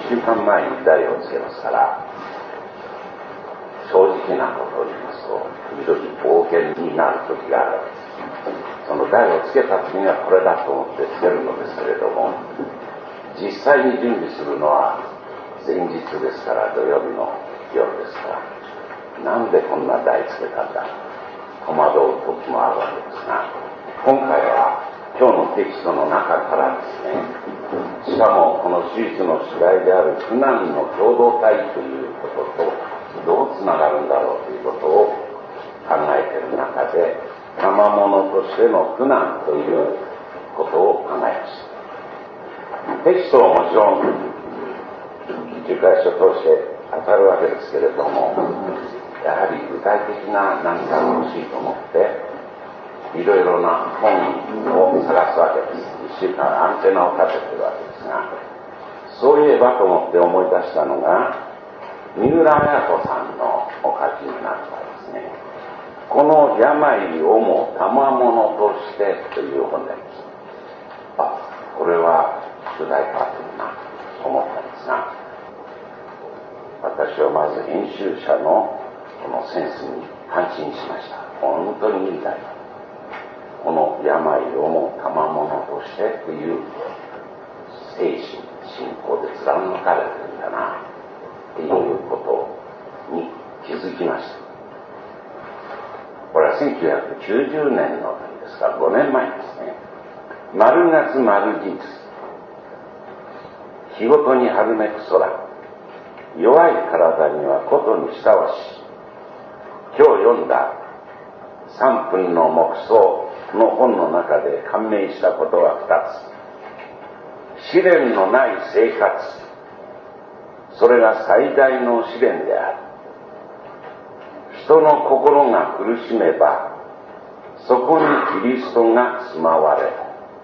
週間前に題をつけますから、正直なことを言いますと、時々冒険になる時があるわけです。その題をつけた時にはこれだと思ってつけるのですけれども、実際に準備するのは前日ですから、土曜日の夜ですから、なんでこんな題つけたんだ戸惑う時もあるわけですが、今回は今日のテキストの中からですね、しかもこの手術の主題である苦難の共同体ということとどうつながるんだろうということを考えている中で、賜物としての苦難ということを考えました。テキストはもちろん仲介書を通して当たるわけですけれども、やはり具体的な何かが欲しいと思っていろいろな本を探すわけです。1週間アンテナを立てているわけですが、そういえばと思って思い出したのが三浦綾子さんのお書きになったですね、この病をも賜物としてという本であります。これは主題かというなと思ったんですが、私はまず編集者のこのセンスに感心しました。本当にいい題だ。この病をも賜物としてという精神信仰で貫かれてるんだなということに気づきました。これは1990年の時ですから5年前ですね。丸月丸日、日ごとに春めく空、弱い体にはことにしたわし。今日読んだ3分の黙想の本の中で感銘したことは2つ。試練のない生活、それが最大の試練である。人の心が苦しめば、そこにキリストが住まわれる。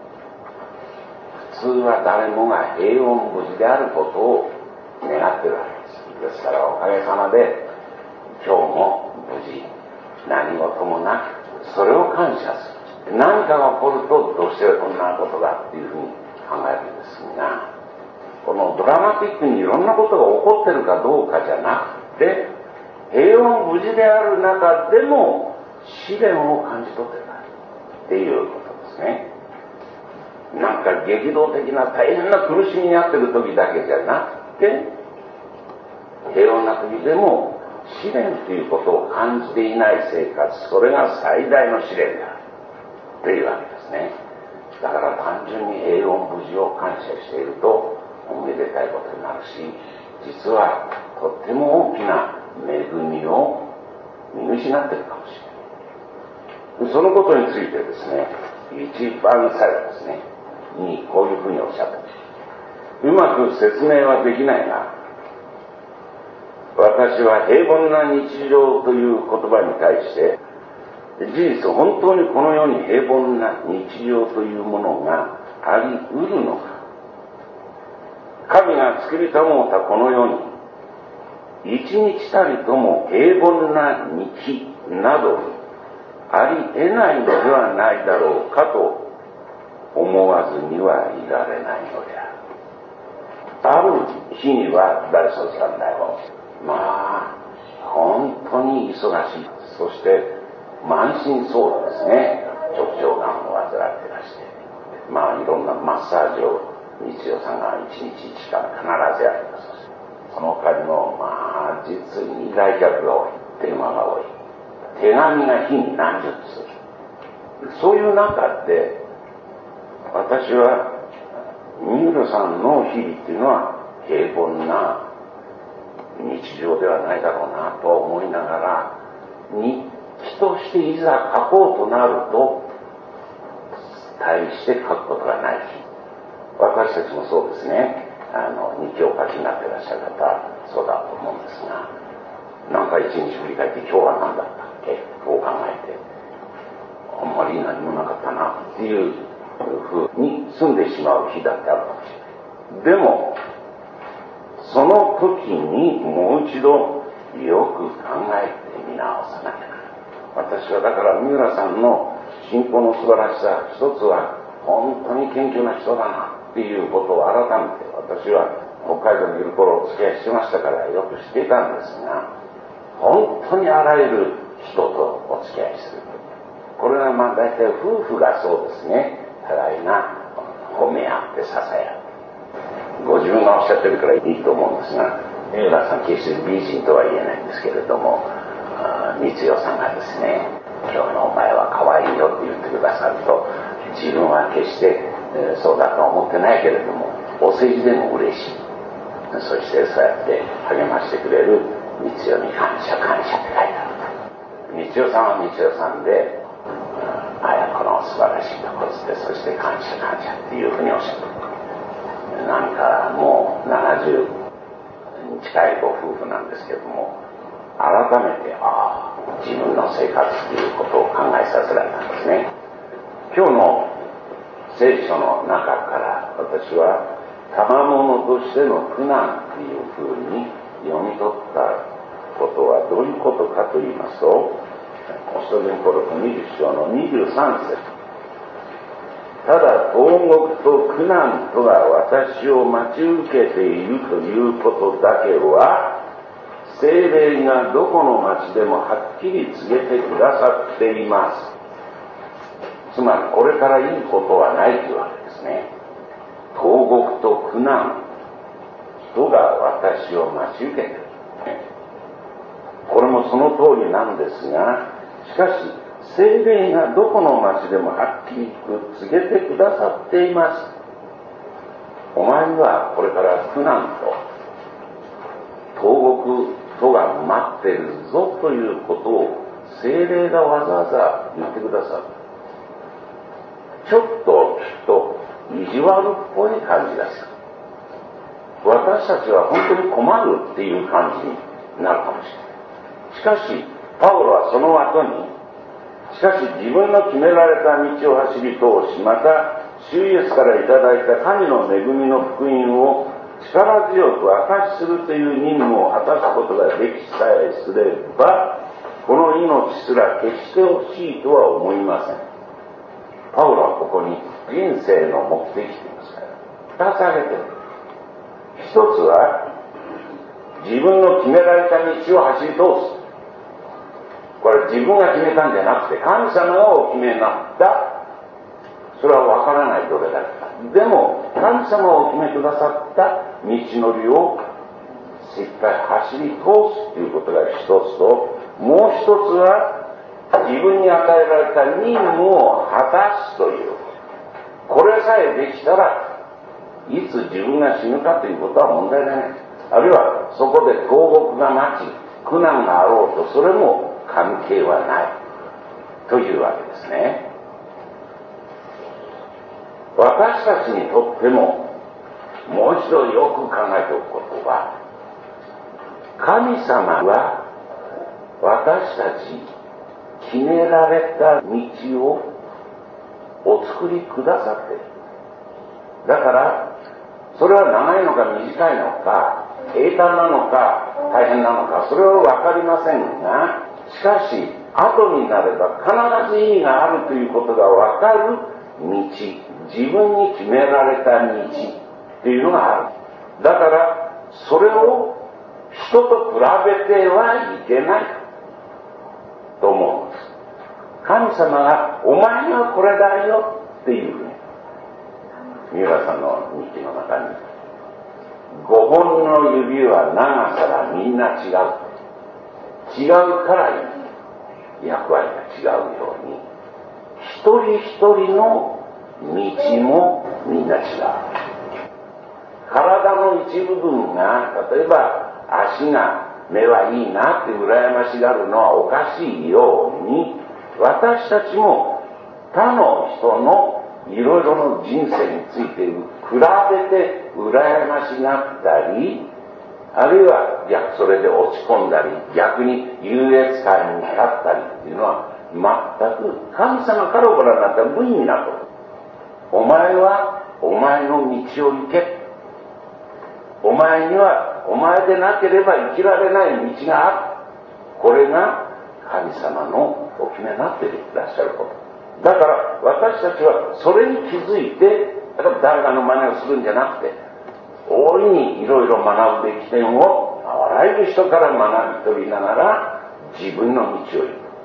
普通は誰もが平穏無事であることを願っているわけです。ですからおかげさまで今日も無事、何事もなく、それを感謝する。何かが起こるとどうしてこんなことだっていうふうに考えるんですが、このドラマティックにいろんなことが起こってるかどうかじゃなくて、平穏無事である中でも試練を感じ取ってるっていうことですね。なんか激動的な大変な苦しみにあってる時だけじゃなくて、平穏な時でも試練ということを感じていない生活、それが最大の試練であるというわけですね。だから単純に平穏無事を感謝しているとおめでたいことになるし、実はとっても大きな恵みを見失っているかもしれない。そのことについてですね、一番最後ですねにこういうふうにおっしゃってます。うまく説明はできないが、私は平凡な日常という言葉に対して事実本当にこの世に平凡な日常というものがあり得るのか。神が作りたもうたこの世に一日たりとも平凡な日などあり得ないのではないだろうかと思わずにはいられないのである。ある日には大卒さんだよ。本当に忙しい。そして満身創痍ですね。直腸がんを患っていらして、いろんなマッサージを日曜さんが1日1時間必ずやってます。その代わりの実に来客が多い、電話が多い、手紙が日に何十通。そういう中で私は三浦さんの日々っていうのは平凡な日常ではないだろうなと思いながら、日記としていざ書こうとなると大して書くことがない日。私たちもそうですね。日記を書きになっていらっしゃる方そうだと思うんですが、なんか一日振り返って今日は何だったっけこう考えて、あんまり何もなかったなっていうふうに済んでしまう日だってあるかもしれない。でもその時にもう一度よく考えてみ直さなきゃな。私はだから三浦さんの信仰の素晴らしさ一つは本当に謙虚な人だなっていうことを改めて私は北海道にいる頃お付き合いしてましたからよく知っていたんですが、本当にあらゆる人とお付き合いする。これは大体夫婦がそうですね。互いが褒め合って支え合う。ご自分がおっしゃってるからいいと思うんですが、三浦さん決して美人とは言えないんですけれども、光代さんがですね、今日のお前は可愛いよって言ってくださると、自分は決して、そうだとは思ってないけれども、お世辞でも嬉しい。そしてそうやって励ましてくれる光代に感謝感謝って書いてある。光代さんは光代さんで、綾子の素晴らしいところで、そして感謝感謝っていうふうにおっしゃってる。なんかもう70に近いご夫婦なんですけども、改めて自分の生活ということを考えさせられたんですね。今日の聖書の中から私は賜物としての苦難というふうに読み取ったことはどういうことかと言いますと、使徒伝道録20章の23節。ただ投獄と苦難とが私を待ち受けているということだけは、聖霊がどこの町でもはっきり告げてくださっています。つまりこれからいいことはないというわけですね。投獄と苦難とが私を待ち受けている。これもその通りなんですが、しかし聖霊がどこの町でもはっきり告げてくださっています。お前にはこれから苦難と投獄とが待っているぞということを聖霊がわざわざ言ってくださる。ちょっときっと意地悪っぽい感じがする。私たちは本当に困るっていう感じになるかもしれない。しかしパウロはその後に、しかし自分の決められた道を走り通し、また主イエスからいただいた神の恵みの福音を力強く証しするという任務を果たすことができさえすれば、この命すら決して惜しいとは思いません。パウロはここに人生の目的と言いますから2つ挙げている。一つは自分の決められた道を走り通す。これ自分が決めたんじゃなくて神様がお決めになった。それは分からないどれだけか。でも神様がお決めくださった道のりをしっかり走り通すということが一つと、もう一つは自分に与えられた任務を果たすという。これさえできたらいつ自分が死ぬかということは問題ない。あるいはそこで投獄が待ち苦難があろうと、それも関係はないというわけですね。私たちにとってももう一度よく考えておくことは、神様は私たち決められた道をお作りくださっている。だからそれは長いのか短いのか平坦なのか大変なのか、それは分かりませんが、しかし後になれば必ず意味があるということが分かる道、自分に決められた道というのがある。だからそれを人と比べてはいけないと思うんです。神様がお前にはこれだよっていうふうに、三浦さんの日記の中に5本の指は長さがみんな違うから役割が違うように、一人一人の道もみんな違う。体の一部分が、例えば足が目はいいなって羨ましがるのはおかしいように、私たちも他の人のいろいろの人生について比べて羨ましがったり、あるいはそれで落ち込んだり、逆に優越感に立ったりっていうのは全く神様からご覧になった無意味なこと。お前はお前の道を行け。お前にはお前でなければ生きられない道がある。これが神様のお決めになっていらっしゃること。だから私たちはそれに気づいて、誰かの真似をするんじゃなくて、 大いにいろいろ学ぶべき点をあらゆる人から学び取りながら自分の道を行く。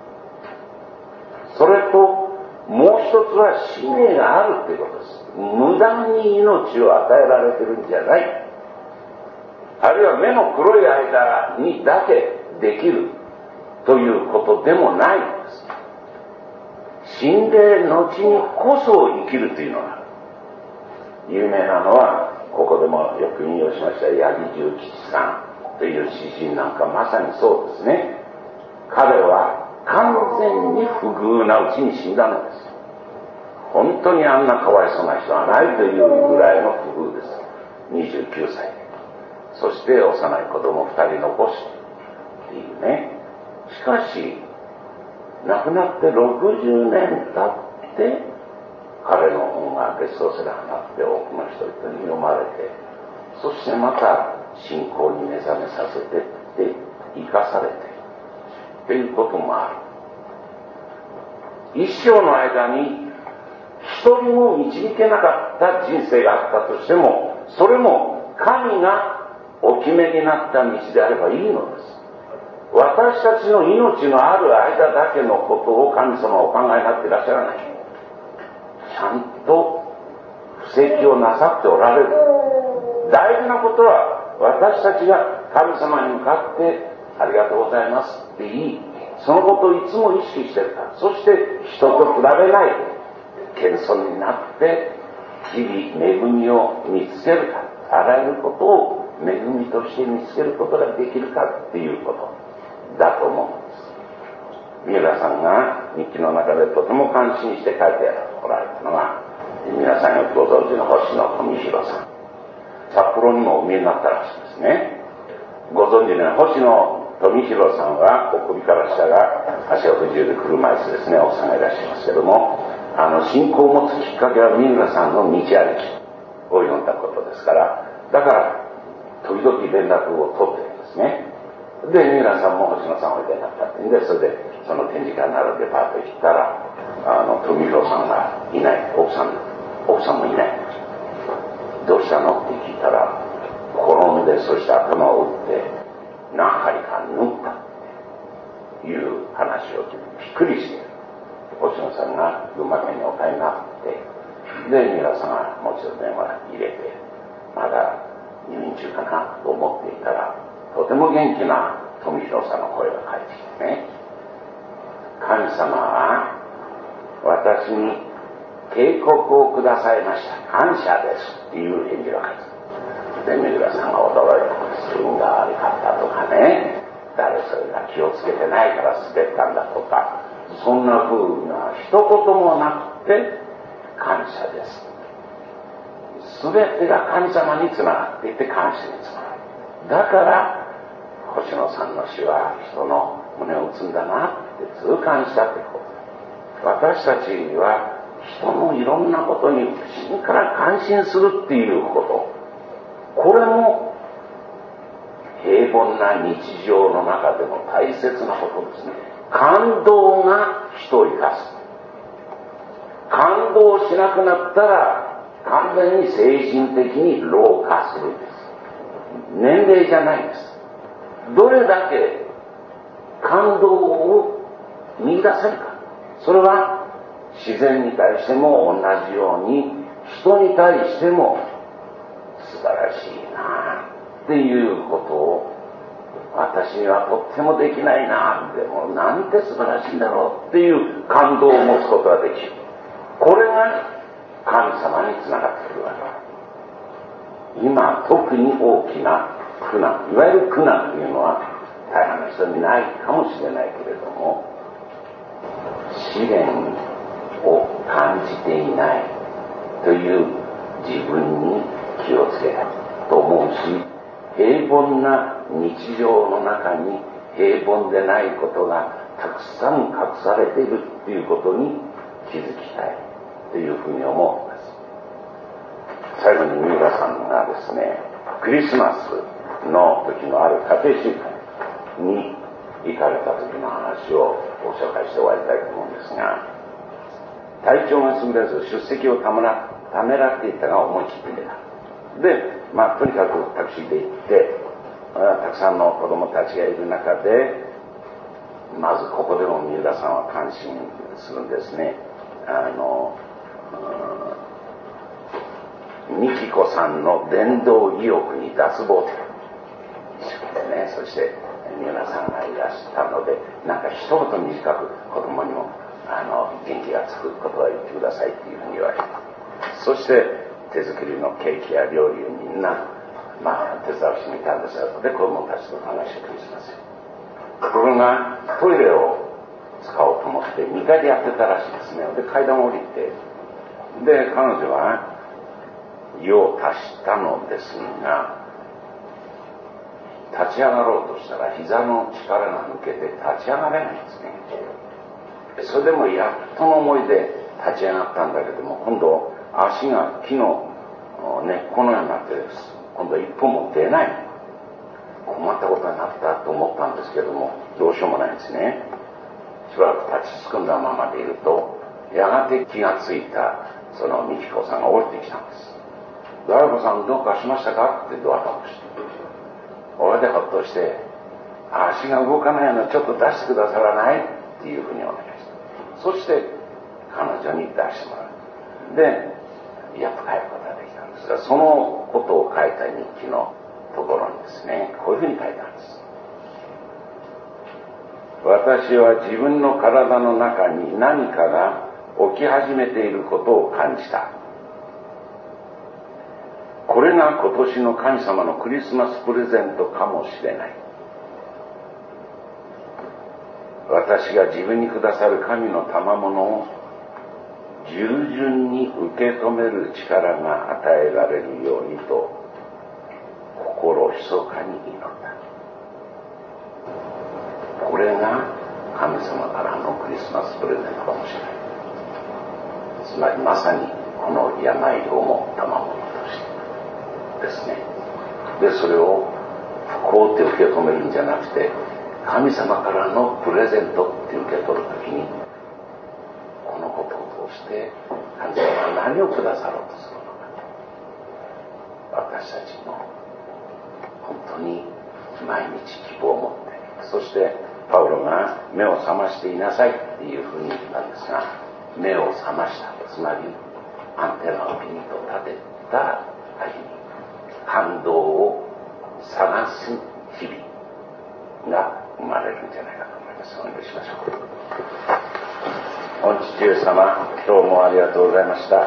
それともう一つは使命があるということです。無駄に命を与えられてるんじゃない。あるいは目の黒い間にだけできるということでもないんです。死んで後にこそ生きるというのが有名なのは、ここでもよく引用しました八木重吉さんという詩人なんかまさにそうですね。彼は完全に不遇なうちに死んだのです。本当にあんなかわいそうな人はないというぐらいの不遇です。29歳で。そして幼い子供2人残してっていうね。しかし亡くなって60年経って彼の本がベストセラーになって多くの人々に読まれて、そしてまた信仰に目覚めさせてって生かされてということもある。一生の間に一人も導けなかった人生があったとしても、それも神がお決めになった道であればいいのです。私たちの命のある間だけのことを神様はお考えになっていらっしゃらない。ちゃんと布石をなさっておられる。大事なことは私たちが神様に向かってありがとうございますって言い、そのことをいつも意識しているか。そして人と比べない謙遜になって日々恵みを見つけるか、あらゆることを恵みとして見つけることができるかっていうことだと思うんです。三浦さんが日記の中でとても感心して書いておられたのが、皆さんよくご存知の星野富弘さん。札幌にもお見えになったらしいですね。ご存知の星野富弘さんはお首から下が足が不自由で車椅子ですね、奥さんがいらっしゃいますけども、信仰を持つきっかけは三浦さんの道歩きを読んだことですから、だから時々連絡を取ってるんですね。で、三浦さんも星野さんをおいでになったってんで、それでその展示会のあるデパート行ったら、富弘さんがいない、奥さんもいない。どうしたのって聞いたら、転んで、そして頭を打って何針か縫ったっていう話をびっくりして、星野さんが群馬県にお帰りになって、で、三浦さんがもう一度電話入れて、まだ入院中かなと思っていたら、とても元気な富弘さんの声が返ってきてね、神様は私に警告をくださいました。感謝ですっていう返事が返ってきて、で、三浦さんが驚いたんです。運が悪かったとかね、誰それが気をつけてないから滑ったんだとか、そんな風な一言もなくて感謝です。すべてが神様につながっていて感謝につながる。だから星野さんの詩は人の胸を打つんだなって痛感したってこと。私たちは人のいろんなことに不思議から感心するっていうこと、これも平凡な日常の中でも大切なことですね。感動が人を生かす。感動しなくなったら完全に精神的に老化するんです。年齢じゃないんです。どれだけ感動を見出せるか。それは自然に対しても同じように人に対しても素晴らしいなっていうことを、私にはとってもできないな、でもなんて素晴らしいんだろうっていう感動を持つことができる。これが神様につながってくるわけ。今特に大きな苦難、いわゆる苦難というのは大半の人にないかもしれないけれども、試練を感じていないという自分に気をつけたいと思うし、平凡な日常の中に平凡でないことがたくさん隠されているということに気づきたいというふうに思うんです。最後に三浦さんがですね、クリスマスの時のある家庭集会に行かれた時の話をご紹介して終わりたいと思うんですが、体調が優れず出席をためらっていたが思い切って出た。で、 とにかくタクシーで行って、たくさんの子供たちがいる中で、まずここでも三浦さんは感心するんですね。美紀子さんの伝道意欲に脱帽と一生懸命ね、そして三浦さんがいらしたので、なんか一言短く子供にも元気がつくことは言ってくださいっていうふうに言われて、そして手作りのケーキや料理をみんな手伝う人もいたんですが、で子供たちと楽しくクリスマス。ところがトイレを使おうと思って2階でやってたらしいですね。で階段を降りて、で彼女は用を足したのですが、立ち上がろうとしたら膝の力が抜けて立ち上がれないんですね。それでもやっとの思いで立ち上がったんだけども、今度足が木の根っこのようになってです、今度一歩も出ない。困ったことになったと思ったんですけども、どうしようもないんですね。しばらく立ちすくんだままでいると、やがて気がついたその美紀子さんが降りてきたんです。大子さんどうかしましたかってドアタップして、俺でほっとして、足が動かないのちょっと出してくださらないっていうふうにお願いした。そして彼女に出してもらう。でやっと帰ることができたんですが、そのことを書いた日記のところにですね、こういうふうに書いたんです。私は自分の体の中に何かが起き始めていることを感じた。これが今年の神様のクリスマスプレゼントかもしれない。私が自分にくださる神の賜物を従順に受け止める力が与えられるようにと心ひそかに祈った。これが神様からのクリスマスプレゼントかもしれない。つまりまさにこの病をも賜物としてですね。でそれを不幸って受け止めるんじゃなくて、神様からのプレゼントって受け取るときに、このことを通して神様は何をくださろうとするのか、私たちの本当に毎日希望を持って、そしてパウロが目を覚ましていなさいっていうふうに言ったんですが、目を覚ました、つまりアンテナをピンと立てた歩み、感動を探す日々が生まれるんじゃないかと思います。お願いしましょう。御父上様、今日もありがとうございました。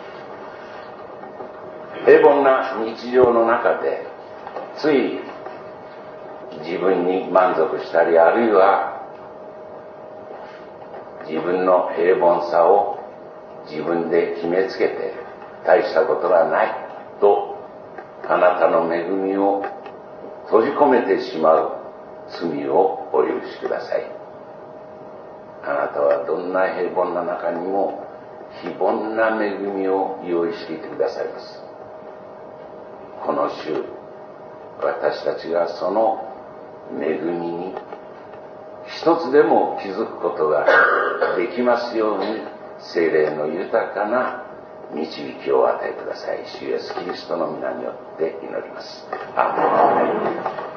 平凡な日常の中でつい自分に満足したり、あるいは自分の平凡さを自分で決めつけて、大したことがないとあなたの恵みを閉じ込めてしまう罪をお許しください。あなたはどんな平凡な中にも非凡な恵みを用意していてくださいます。この週、私たちがその恵みに一つでも気づくことができますように、聖霊の豊かな導きをお与えください。主イエスキリストの皆によって祈ります。アーメン。